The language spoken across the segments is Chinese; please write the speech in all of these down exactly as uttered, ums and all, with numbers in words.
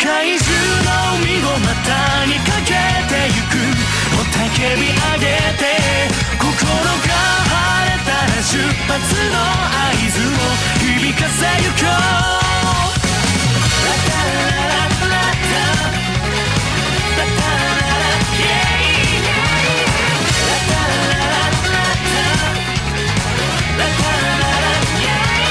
界中の海を股にかけてゆく雄たけび上げて心が晴れたら出発の合図を響かせゆこうラタラララタラタラライェイラタラララタラタラライ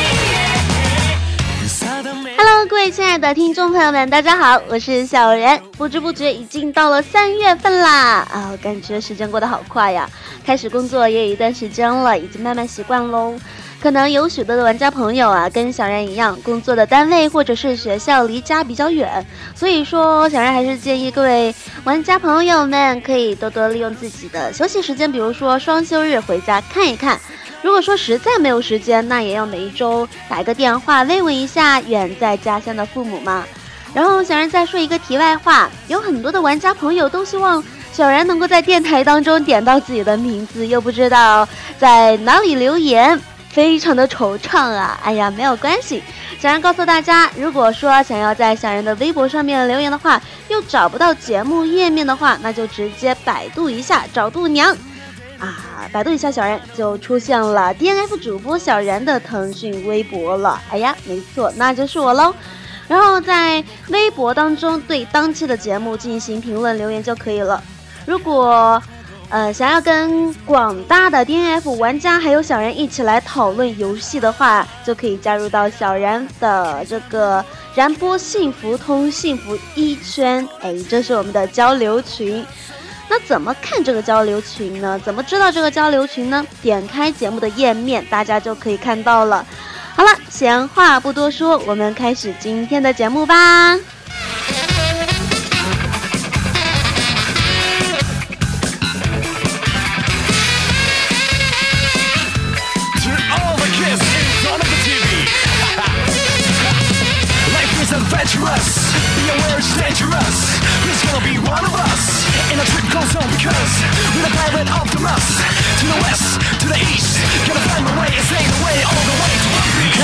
ェイ Hello， 各位亲爱的听众朋友们，大家好，我是小然。不知不觉已经到了三月份啦，啊，感觉时间过得好快呀！开始工作也有一段时间了，已经慢慢习惯喽。可能有许多的玩家朋友啊，跟小然一样，工作的单位或者是学校离家比较远，所以说小然还是建议各位玩家朋友们可以多多利用自己的休息时间，比如说双休日回家看一看。如果说实在没有时间，那也要每一周打一个电话慰问一下远在家乡的父母嘛。然后小然再说一个题外话，有很多的玩家朋友都希望小然能够在电台当中点到自己的名字，又不知道在哪里留言，非常的惆怅啊。哎呀，没有关系，小然告诉大家，如果说想要在小然的微博上面留言的话，又找不到节目页面的话，那就直接百度一下找度娘啊，百度一下小然就出现了 D N F 主播小然的腾讯微博了。哎呀，没错，那就是我喽。然后在微博当中对当期的节目进行评论留言就可以了。如果呃想要跟广大的 D N F 玩家还有小然一起来讨论游戏的话，就可以加入到小然的这个燃波幸福通幸福一圈，哎，这是我们的交流群。那怎么看这个交流群呢？怎么知道这个交流群呢？点开节目的页面，大家就可以看到了。好了，闲话不多说，我们开始今天的节目吧。 Be aware it's dangerous. Who's gonna be one of us in a trip close home? Because we're the pirate Optimus. To the west, to the east, gonna find my way and sail away all the way to one piece.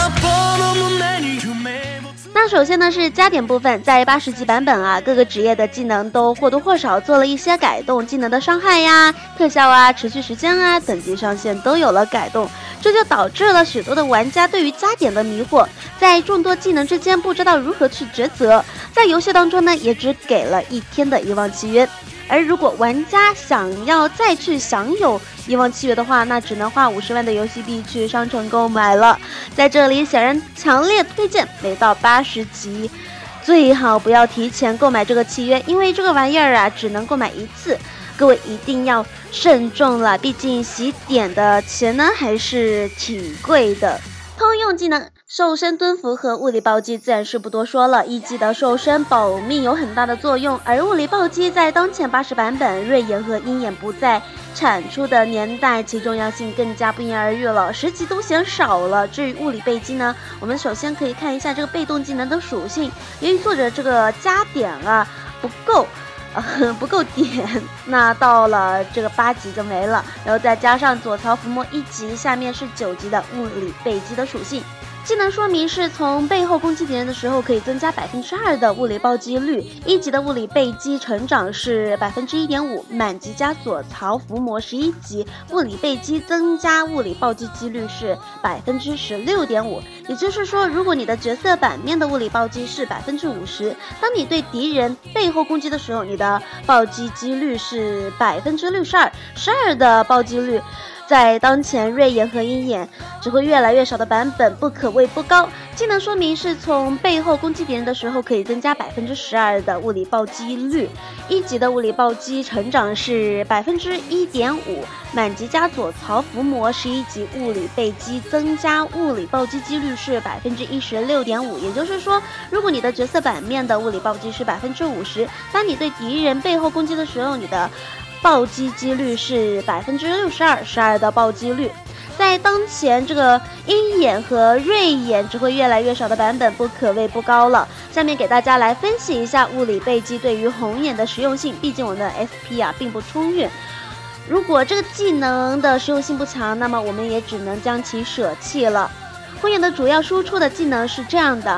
那首先呢是加点部分，在八十级版本啊，各个职业的技能都或多或少做了一些改动，技能的伤害呀、特效啊、持续时间啊、等级上限都有了改动，这就导致了许多的玩家对于加点的迷惑，在众多技能之间不知道如何去抉择，在游戏当中呢也只给了一天的遗忘契约。而如果玩家想要再去享有遗忘契约的话，那只能花五十万的游戏币去商城购买了。在这里显然强烈推荐每到八十级最好不要提前购买这个契约，因为这个玩意儿啊只能购买一次，各位一定要慎重了，毕竟洗点的钱呢还是挺贵的。通用技能瘦身蹲伏和物理暴击自然是不多说了，一级的瘦身保命有很大的作用，而物理暴击在当前八十版本瑞眼和鹰眼不再产出的年代，其重要性更加不言而喻了，十级都嫌少了。至于物理被击呢，我们首先可以看一下这个被动技能的属性，由于作者这个加点啊不够呃、不够点，那到了这个八级就没了，然后再加上左槽伏魔一级，下面是九级的物理被击的属性。技能说明是从背后攻击敌人的时候可以增加百分之二的物理暴击率，一级的物理被击成长是百分之一点五，满级加左槽伏魔十一级，物理被击增加物理暴击几率是百分之十六点五。也就是说，如果你的角色版面的物理暴击是百分之五十，当你对敌人背后攻击的时候，你的暴击几率是百分之六十二，十二的暴击率。在当前瑞眼和鹰眼只会越来越少的版本，不可谓不高。技能说明是从背后攻击敌人的时候可以增加百分之十二的物理暴击率，一级的物理暴击成长是百分之一点五，满级加左槽伏魔十一级物理被击增加物理暴击几率是百分之一十六点五。也就是说，如果你的角色版面的物理暴击是百分之五十，当你对敌人背后攻击的时候，你的暴击几率是百分之六十二，十二的暴击率。在当前这个鹰眼和瑞眼只会越来越少的版本，不可谓不高了。下面给大家来分析一下物理被击对于红眼的实用性，毕竟我们的 S P 啊并不充裕。如果这个技能的实用性不强，那么我们也只能将其舍弃了。红眼的主要输出的技能是这样的：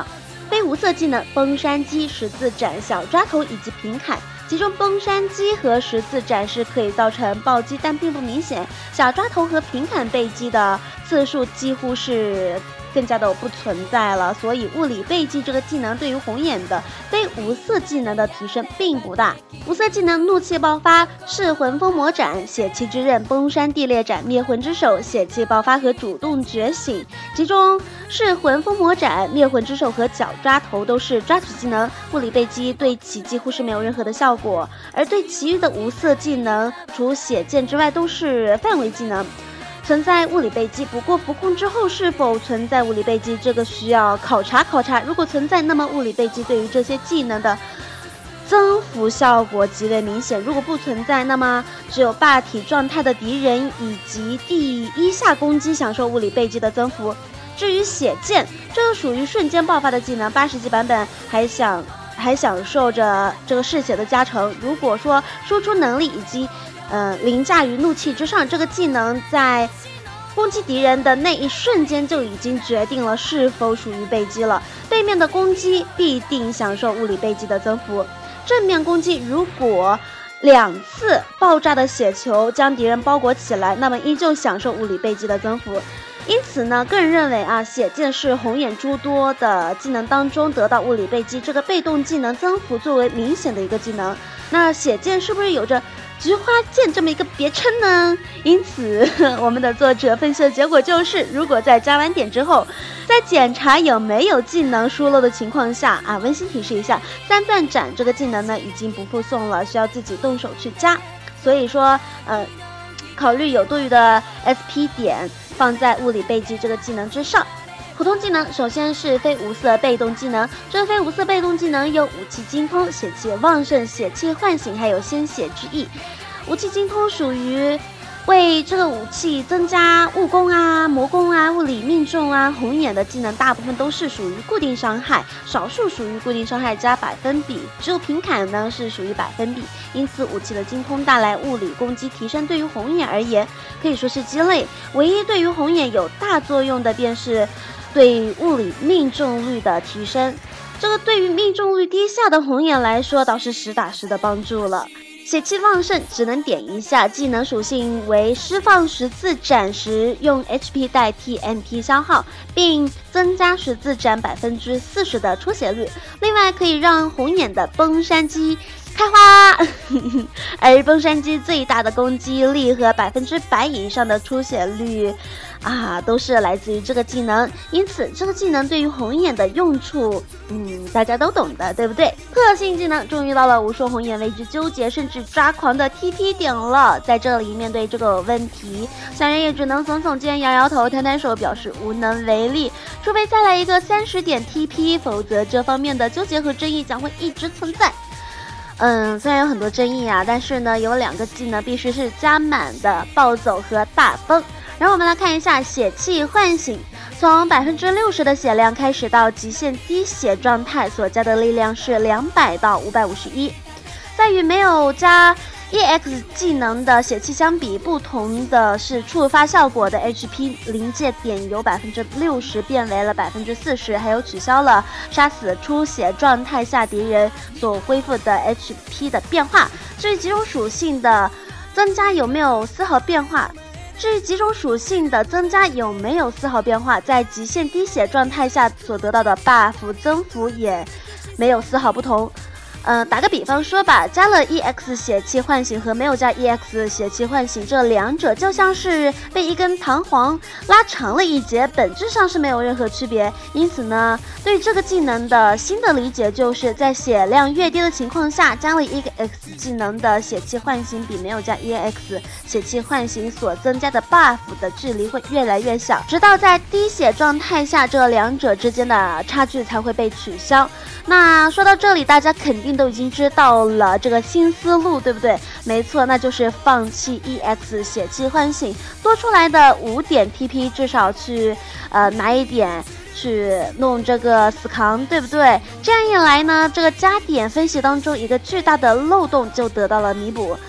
非无色技能崩山击、十字斩、小抓头以及平砍。其中崩山击和十字斩是可以造成暴击，但并不明显。小抓头和平砍被击的次数几乎是更加的不存在了，所以物理被击这个技能对于红眼的非无色技能的提升并不大。无色技能怒气爆发、噬魂封魔斩、血气之刃、崩山地裂斩、灭魂之手、血气爆发和主动觉醒。其中噬魂封魔斩、灭魂之手和脚抓头都是抓取技能，物理被击对其几乎是没有任何的效果，而对其余的无色技能除血剑之外都是范围技能，存在物理被击。不过服控之后是否存在物理被击，这个需要考察考察。如果存在，那么物理被击对于这些技能的增幅效果极为明显；如果不存在，那么只有霸体状态的敌人以及第一下攻击享受物理被击的增幅。至于血剑，这个属于瞬间爆发的技能，八十级版本还想还享受着这个嗜血的加成。如果说输出能力以及呃凌驾于怒气之上，这个技能在攻击敌人的那一瞬间就已经决定了是否属于被击了。背面的攻击必定享受物理被击的增幅，正面攻击如果两次爆炸的血球将敌人包裹起来，那么依旧享受物理被击的增幅。因此呢，个人认为啊，血剑是红眼诸多的技能当中得到物理被击这个被动技能增幅最为明显的一个技能。那血剑是不是有着菊花剑这么一个别称呢？因此我们的作者分析的结果就是，如果在加完点之后，在检查有没有技能疏漏的情况下啊，温馨提示一下，三段斩这个技能呢已经不附送了，需要自己动手去加。所以说呃考虑有多余的 S P 点放在物理被击这个技能之上。普通技能首先是非无色被动技能，这非无色被动技能有武器精通、血气旺盛、血气唤醒，还有鲜血之意。武器精通属于为这个武器增加物攻啊、魔攻啊、物理命中啊。红眼的技能大部分都是属于固定伤害，少数属于固定伤害加百分比，只有平砍呢是属于百分比。因此武器的精通带来物理攻击提升，对于红眼而言可以说是鸡肋。唯一对于红眼有大作用的便是对物理命中率的提升，这个对于命中率低下的红眼来说倒是实打实的帮助了。血气旺盛只能点一下，技能属性为释放十字斩时用 H P 代替 M P 消耗，并增加十字斩百分之四十的出血率。另外可以让红眼的崩山击开花而崩山击最大的攻击力和百分之百以上的出血率啊，都是来自于这个技能。因此这个技能对于红眼的用处嗯，大家都懂的，对不对？特性技能终于到了无数红眼为之纠结甚至抓狂的 T P 点了。在这里面对这个问题，小人也只能耸耸肩摇摇头摊摊手表示无能为力，除非再来一个三十点 T P， 否则这方面的纠结和争议将会一直存在。嗯，虽然有很多争议啊，但是呢有两个技能必须是加满的，暴走和大崩。然后我们来看一下血气唤醒，从百分之六十的血量开始到极限低血状态所加的力量是两百到五百五十一。在与没有加 E X 技能的血气相比，不同的是触发效果的 H P 临界点由百分之六十变为了百分之四十，还有取消了杀死出血状态下敌人所恢复的 H P 的变化。至于几种属性的增加有没有丝毫变化？至于几种属性的增加有没有丝毫变化，在极限低血状态下所得到的 buff 增幅也没有丝毫不同。呃，打个比方说吧，加了 E X 血气唤醒和没有加 E X 血气唤醒，这两者就像是被一根弹簧拉长了一截，本质上是没有任何区别。因此呢，对这个技能的新的理解就是在血量越低的情况下，加了 E X 技能的血气唤醒比没有加 E X 血气唤醒所增加的 buff 的距离会越来越小，直到在低血状态下，这两者之间的差距才会被取消。那说到这里，大家肯定都已经知道了这个新思路，对不对？没错，那就是放弃 E X 血气唤醒，多出来的五点 T P 至少去呃拿一点去弄这个死扛，对不对？这样一来呢，这个加点分析当中一个巨大的漏洞就得到了弥补。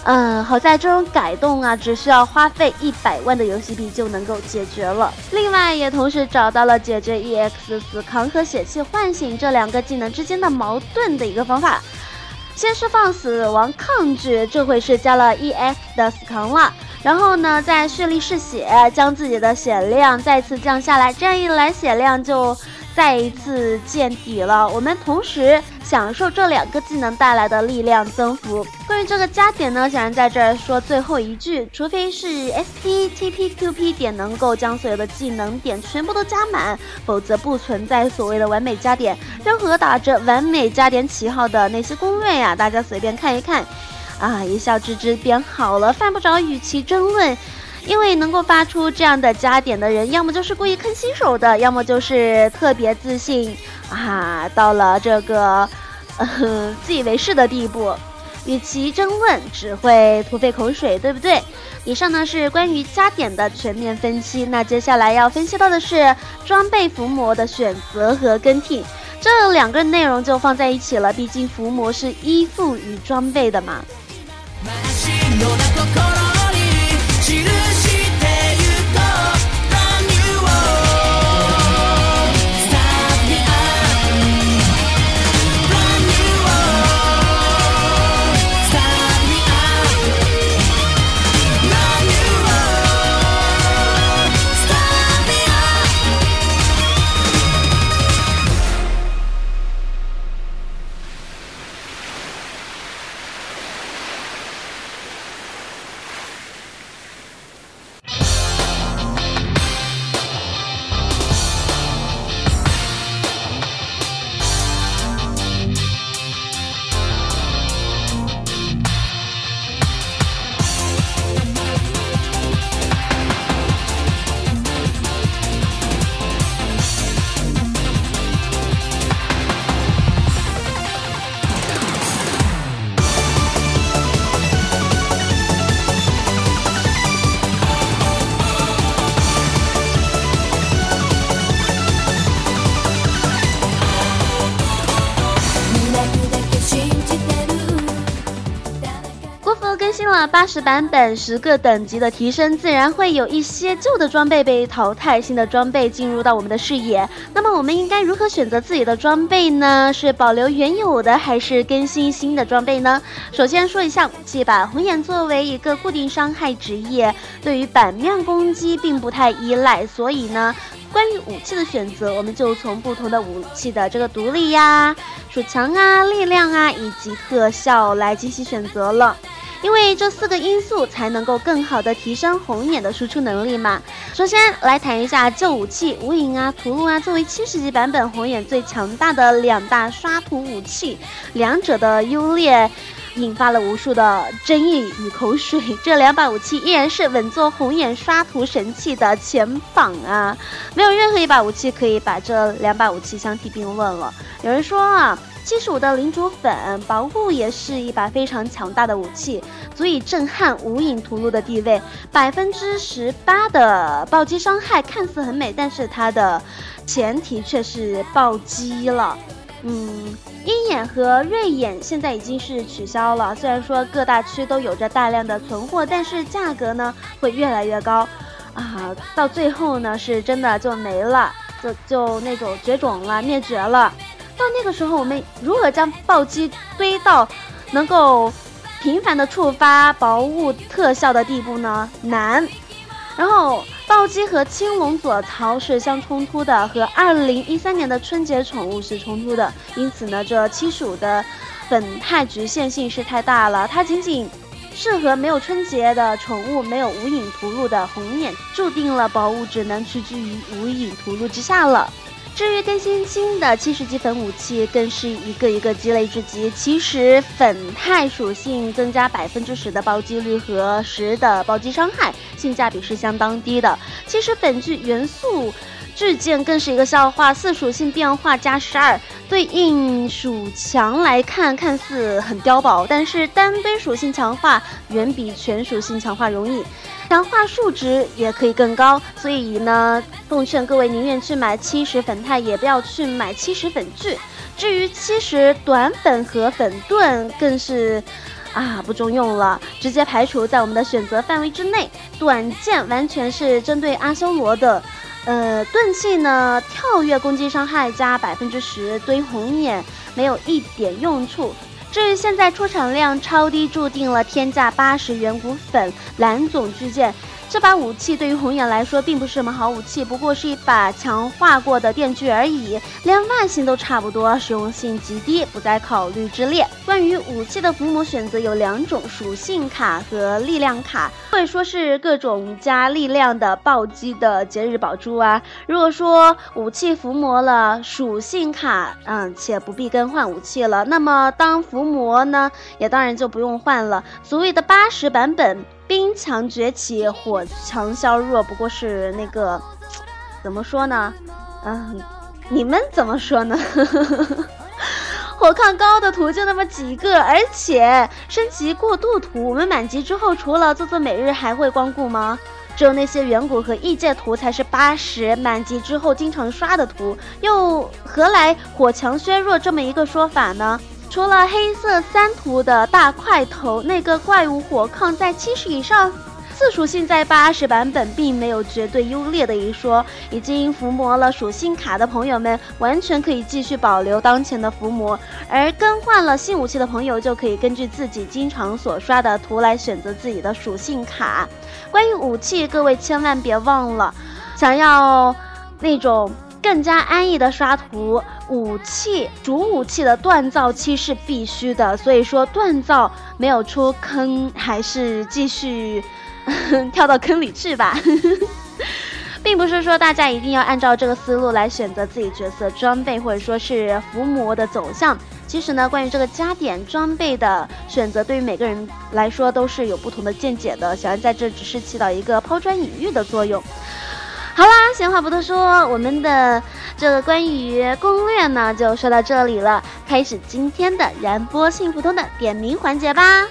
嗯，好在这种改动啊，只需要花费一百万的游戏币就能够解决了。另外，也同时找到了解决 E X 死扛和血气唤醒这两个技能之间的矛盾的一个方法。先释放死亡抗拒，这回是加了 E X 的死扛了。然后呢，再蓄力嗜血，将自己的血量再次降下来，这样一来血量就再一次见底了。我们同时享受这两个技能带来的力量增幅。关于这个加点呢，想在这儿说最后一句，除非是 S P T P Q P 点能够将所有的技能点全部都加满，否则不存在所谓的完美加点。任何打着完美加点旗号的那些攻略呀、啊，大家随便看一看啊，一笑置之便好了，犯不着与其争论。因为能够发出这样的加点的人，要么就是故意坑新手的，要么就是特别自信啊，到了这个呃自以为是的地步。与其争论，只会徒费口水，对不对？以上呢是关于加点的全面分析，那接下来要分析到的是装备伏魔的选择和更替，这两个内容就放在一起了，毕竟伏魔是依附于装备的嘛。更新了八十版本，十个等级的提升，自然会有一些旧的装备被淘汰，新的装备进入到我们的视野。那么我们应该如何选择自己的装备呢？是保留原有的，还是更新新的装备呢？首先说一下武器吧，红眼作为一个固定伤害职业，对于版面攻击并不太依赖，所以呢，关于武器的选择，我们就从不同的武器的这个独立呀、属强啊、力量啊以及特效来进行选择了。因为这四个因素才能够更好的提升红眼的输出能力嘛。首先来谈一下旧武器无影啊、屠戮啊，作为七十级版本红眼最强大的两大刷图武器，两者的优劣引发了无数的争议与口水。这两把武器依然是稳坐红眼刷图神器的前榜啊，没有任何一把武器可以把这两把武器相提并论了。有人说啊，七十五的领主粉保护也是一把非常强大的武器，足以震撼无影屠戮的地位。百分之十八的暴击伤害看似很美，但是它的前提却是暴击了。嗯，鹰眼和锐眼现在已经是取消了，虽然说各大区都有着大量的存货，但是价格呢会越来越高啊，到最后呢是真的就没了，就就那种绝种了，灭绝了。到那个时候，我们如何将暴击堆到能够频繁的触发薄雾特效的地步呢？难。然后暴击和青龙左槽是相冲突的，和二零一三年的春节宠物是冲突的，因此呢，这七十五的本态局限性是太大了，它仅仅适合没有春节的宠物、没有无影屠戮的红眼，注定了薄雾只能屈居于无影屠戮之下了。至于更新新的七十级粉武器，更是一个一个鸡肋之极。其实粉态属性增加百分之十的暴击率和十的暴击伤害，性价比是相当低的。其实本剧元素巨剑更是一个笑话，四属性变化加十二，对应属强来看，看似很碉堡，但是单堆属性强化远比全属性强化容易。强化数值也可以更高，所以呢，奉劝各位宁愿去买七十粉态，也不要去买七十粉具。至于七十短粉和粉盾，更是啊，不中用了，直接排除在我们的选择范围之内。短剑完全是针对阿修罗的，呃，钝器呢，跳跃攻击伤害加百分之十，对红眼没有一点用处。至于现在出产量超低，注定了天价八十元骨粉蓝种巨剑。这把武器对于红眼来说并不是什么好武器，不过是一把强化过的电锯而已，连外形都差不多，实用性极低，不在考虑之列。关于武器的伏魔选择有两种，属性卡和力量卡，或者说是各种加力量的暴击的节日宝珠啊。如果说武器伏魔了，属性卡嗯且不必更换武器了，那么当伏魔呢也当然就不用换了。所谓的八十版本冰强崛起，火强削弱，不过是那个怎么说呢？嗯，你们怎么说呢？火抗高的图就那么几个，而且升级过渡图，我们满级之后除了做做每日还会光顾吗？只有那些远古和异界图才是八十，满级之后经常刷的图，又何来火强削弱这么一个说法呢？除了黑色三图的大块头那个怪物火抗在七十以上，次属性在八十版本并没有绝对优劣的一说。已经伏魔了属性卡的朋友们完全可以继续保留当前的伏魔，而更换了新武器的朋友就可以根据自己经常所刷的图来选择自己的属性卡。关于武器，各位千万别忘了，想要那种更加安逸的刷图，武器主武器的锻造期是必须的，所以说锻造没有出坑，还是继续跳到坑里去吧。并不是说大家一定要按照这个思路来选择自己角色装备，或者说是伏魔的走向。其实呢，关于这个加点装备的选择，对于每个人来说都是有不同的见解的。小安在这只是起到一个抛砖引玉的作用。好啦，闲话不多说，我们的这个关于攻略呢就说到这里了，开始今天的燃波幸福通的点名环节吧。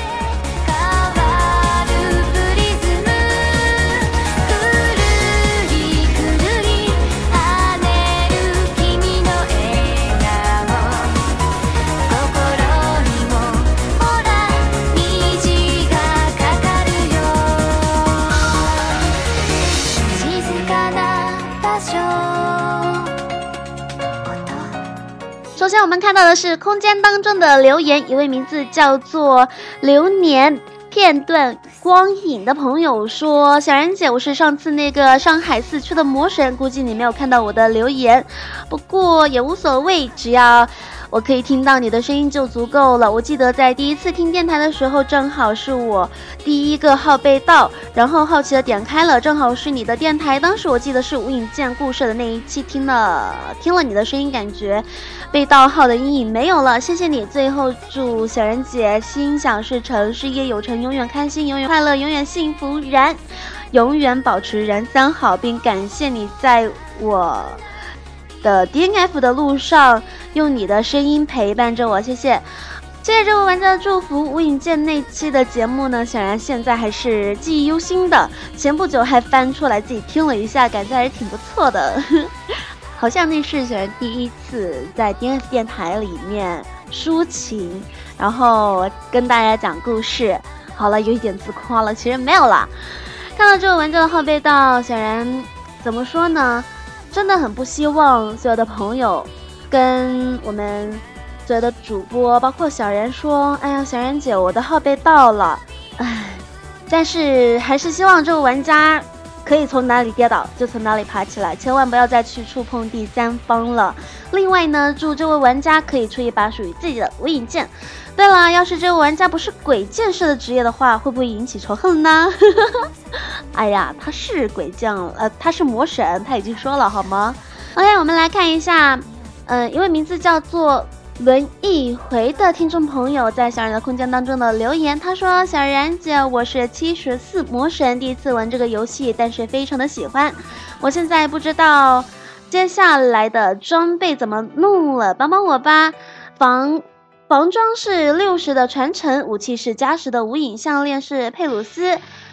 首先我们看到的是空间当中的留言，一位名字叫做流年片段光影的朋友说，小然姐，我是上次那个上海四区的魔神，估计你没有看到我的留言，不过也无所谓，只要我可以听到你的声音就足够了。我记得在第一次听电台的时候，正好是我第一个号被盗，然后好奇的点开了，正好是你的电台。当时我记得是无影剑故事的那一期，听了听了你的声音，感觉被盗号的阴影没有了，谢谢你。最后祝小人姐心想事成，事业有成，永远开心，永远快乐，永远幸福燃，永远保持燃三好，并感谢你在我的 D N F 的路上用你的声音陪伴着我，谢谢。谢谢这位玩家的祝福。无影剑那期的节目呢，显然现在还是记忆犹新的，前不久还翻出来自己听了一下，感觉还是挺不错的。好像那是小人第一次在 D N F 电台里面抒情，然后跟大家讲故事。好了，有一点自夸了，其实没有啦。看到这位玩家的号被盗，小然怎么说呢？真的很不希望所有的朋友跟我们所有的主播，包括小然说，哎呀，小然姐，我的号被盗了，唉，但是还是希望这位玩家可以从哪里跌倒就从哪里爬起来，千万不要再去触碰第三方了。另外呢，祝这位玩家可以出一把属于自己的无影剑。对了，要是这位玩家不是鬼剑士的职业的话，会不会引起仇恨呢？哎呀，他是鬼将，呃，他是魔神，他已经说了好吗 ？OK， 我们来看一下，嗯、呃，一位名字叫做轮一回的听众朋友在小然的空间当中的留言，他说：“小然姐，我是七十四魔神，第一次玩这个游戏，但是非常的喜欢。我现在不知道接下来的装备怎么弄了，帮帮我吧。防防装是六十的传承，武器是加十的无影项链是佩鲁斯。”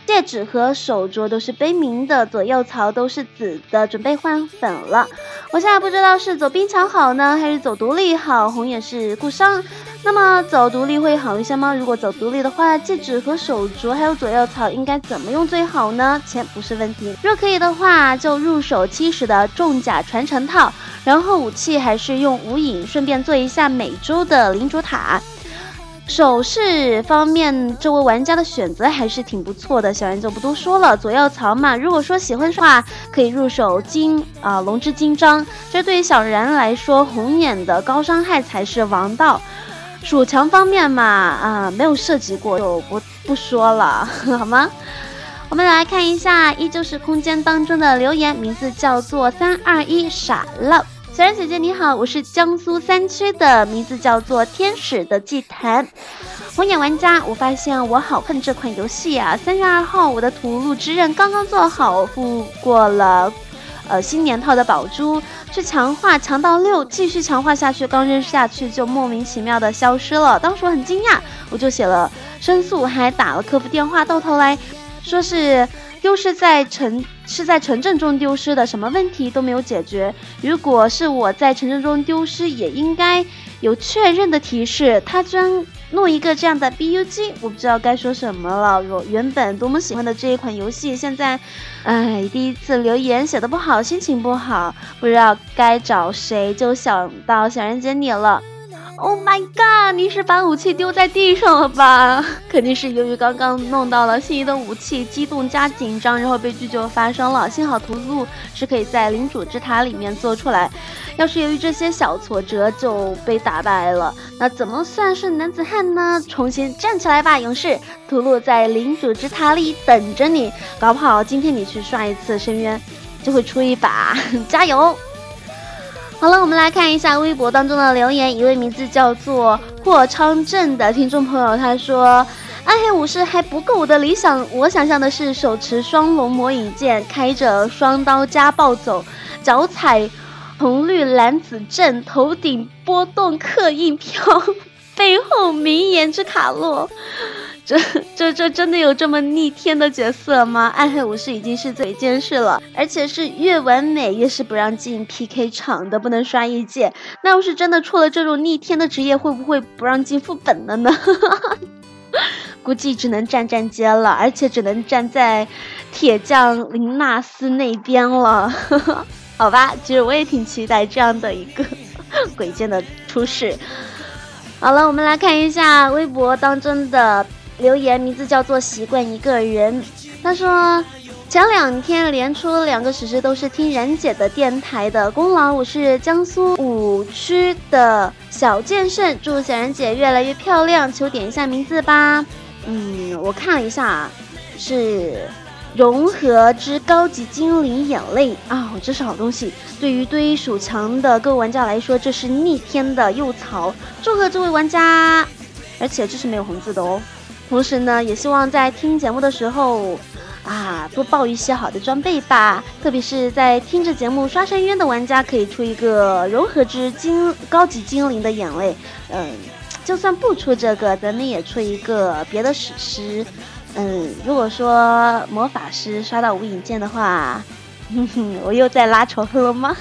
戒指和手镯都是杯明的，左右槽都是紫的，准备换粉了。我现在不知道是走冰墙好呢，还是走独立好，红眼是顾伤。那么走独立会好一些吗？如果走独立的话，戒指和手镯还有左右槽应该怎么用最好呢？钱不是问题，若可以的话就入手七十的重甲传承套，然后武器还是用无影，顺便做一下美洲的领主塔。首饰方面，这位玩家的选择还是挺不错的，小人就不多说了。左右槽嘛，如果说喜欢的话，可以入手金啊、呃、龙之金章，这对于小人来说，红眼的高伤害才是王道。属墙方面嘛，啊、呃、没有涉及过，就不不说了，好吗？我们来看一下，依旧是空间当中的留言，名字叫做三二一傻了。小然姐姐你好，我是江苏三区的，名字叫做天使的祭坛。红眼玩家，我发现我好恨这款游戏啊！三月二号，我的屠戮之刃刚刚做好，付过了呃新年套的宝珠，去强化强到六，继续强化下去，刚扔下去就莫名其妙的消失了。当时我很惊讶，我就写了申诉，还打了客服电话，到头来说是丢失在城是在城镇中丢失的，什么问题都没有解决。如果是我在城镇中丢失，也应该有确认的提示。他居然弄一个这样的 B U G， 我不知道该说什么了。我原本多么喜欢的这一款游戏，现在，哎，第一次留言写的不好，心情不好，不知道该找谁，就想到小人姐你了。Oh my god！ 你是把武器丢在地上了吧？肯定是由于刚刚弄到了心仪的武器，激动加紧张，然后悲剧就发生了。幸好屠戮是可以在领主之塔里面做出来，要是由于这些小挫折就被打败了，那怎么算是男子汉呢？重新站起来吧，勇士！屠戮在领主之塔里等着你，搞不好今天你去刷一次深渊，就会出一把，加油！好了，我们来看一下微博当中的留言，一位名字叫做霍昌镇的听众朋友，他说暗黑武士还不够我的理想，我想象的是手持双龙魔影剑，开着双刀加暴走，脚踩红绿蓝紫阵，头顶波动刻印飘，背后名言之卡洛。这这这真的有这么逆天的角色吗？暗黑武士已经是最监视了，而且是越完美越是不让进 P K 场的，不能刷一届。那要是真的出了这种逆天的职业，会不会不让进副本了呢？估计只能站站街了，而且只能站在铁匠林纳斯那边了。好吧，其实我也挺期待这样的一个鬼剑的出世。好了，我们来看一下微博当中的留言，名字叫做习惯一个人。他说前两天连出两个史诗都是听然姐的电台的功劳，我是江苏武区的小剑圣，祝小然姐越来越漂亮，求点一下名字吧。嗯，我看了一下，是融合之高级精灵眼泪啊、哦，这是好东西。对于堆属强的各位玩家来说，这是逆天的右槽，祝贺这位玩家，而且这是没有红字的哦。同时呢，也希望在听节目的时候啊，多报一些好的装备吧，特别是在听着节目刷深渊的玩家，可以出一个融合之精高级精灵的眼泪。嗯，就算不出这个，咱们也出一个别的史诗。嗯，如果说魔法师刷到无影剑的话，哼哼，我又在拉仇恨了吗？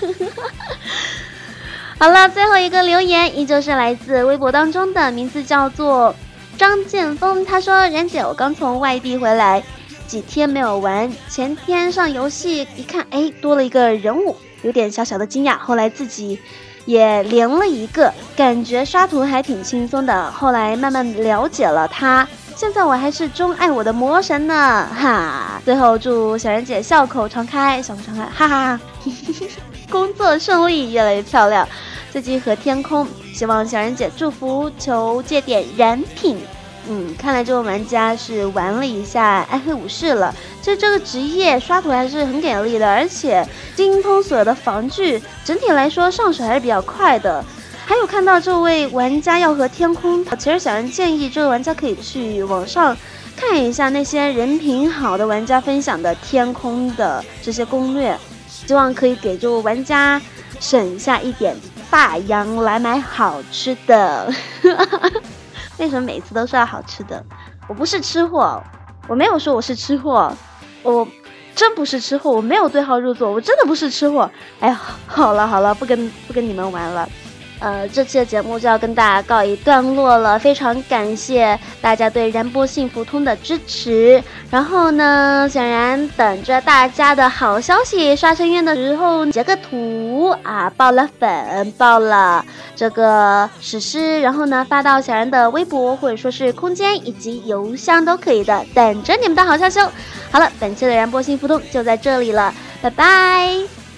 好了，最后一个留言依旧是来自微博当中的，名字叫做张建峰。他说：然姐，我刚从外地回来，几天没有玩，前天上游戏一看，哎，多了一个人物，有点小小的惊讶。后来自己也连了一个，感觉刷图还挺轻松的。后来慢慢了解了他，现在我还是钟爱我的魔神呢，哈！最后祝小然姐笑口常开，笑口常开，哈哈！工作顺利，越来越漂亮。最近和天空，希望小然姐祝福，求借点燃品。嗯，看来这位玩家是玩了一下暗黑武士了。其实这个职业刷图还是很给力的，而且精通所有的防具，整体来说上手还是比较快的。还有看到这位玩家要和天空，其实小人建议这位玩家可以去网上看一下那些人品好的玩家分享的天空的这些攻略，希望可以给这位玩家省下一点大洋来买好吃的。为什么每次都说要好吃的？我不是吃货， 我没有说我是吃货，我真不是吃货，我没有对号入座，我真的不是吃货。哎呀，好了好了，不跟不跟你们玩了。呃，这期的节目就要跟大家告一段落了，非常感谢大家对燃波幸福通的支持。然后呢，显然等着大家的好消息，刷声院的时候截个图啊，爆了粉，爆了这个史诗，然后呢发到小然的微博或者说是空间以及邮箱都可以的，等着你们的好消息哦。好了，本期的燃波幸福通就在这里了，拜拜。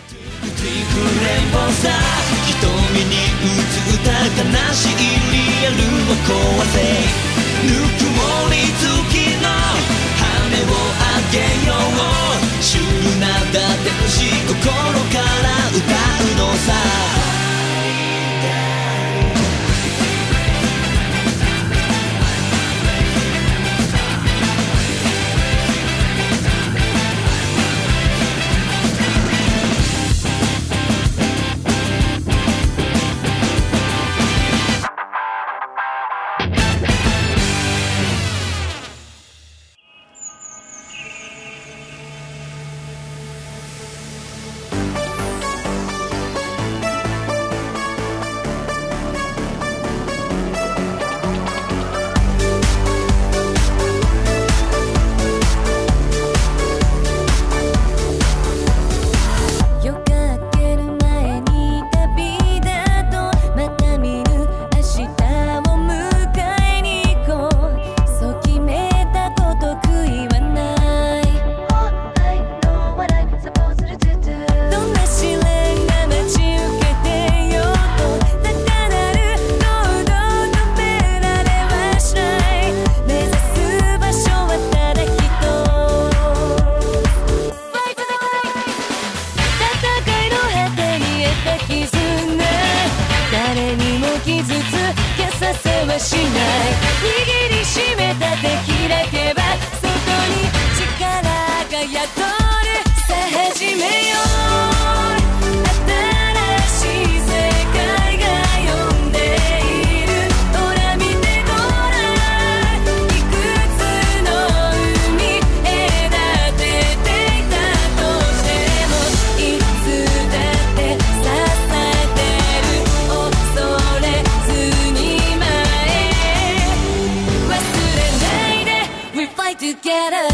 悲しいリアルを壊せぬくもりつきの羽をあげようシュールなだってほしい心から歌うのさしない握りしめた手開けば外に力が宿るさあ始めよう新しい世界が呼んでいるほら見てごらんいくつの海隔てていたとしてもいつだって支えてる恐れずにTogether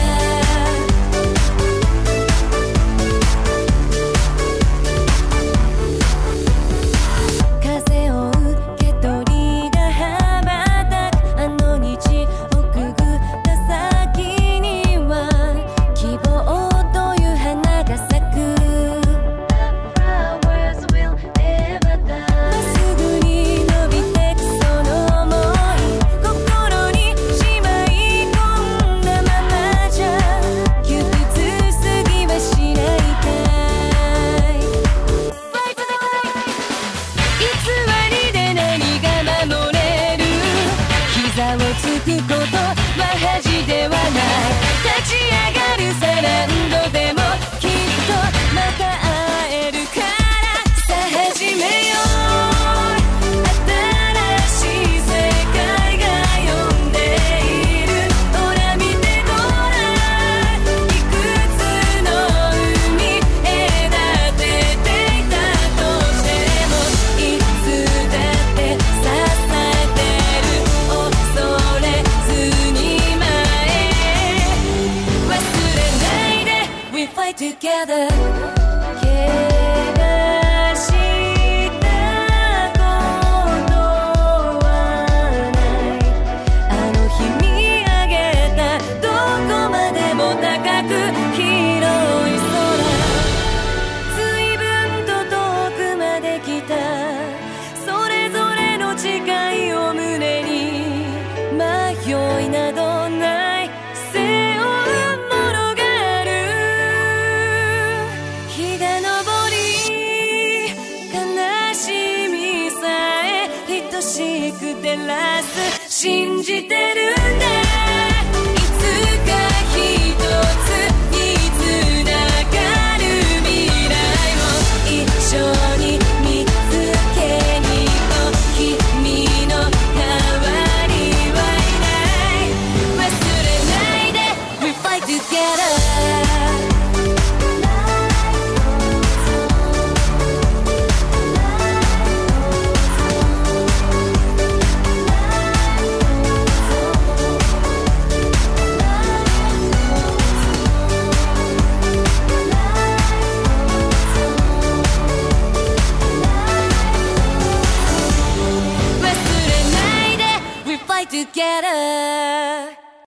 風を受け取りが羽ばたくあの道をくぐった先には希望という花が咲くまっすぐに伸びてくその想い心にしまい込んだままじゃ窮屈すぎはしないかい偽りで何が守れる膝をつくことは恥ではない立ち上がるサランドでもきっとまた会えるからさあ始めよう新しい世界が呼んでいるほら見てごらんいくつの海隔てていたとしてもいつだって支えてる恐れずに前忘れないで We fight together 怪我したことはないあの日見上げたどこまでも高く広い空随分と遠くまで来たそれぞれの誓いを胸に迷いなどない背負うものがある日が昇り悲しみさえ愛しく照らす信じてるんだいつか一つにつながる未来を一緒に見つけに行こう君の代わりはいない忘れないで We together.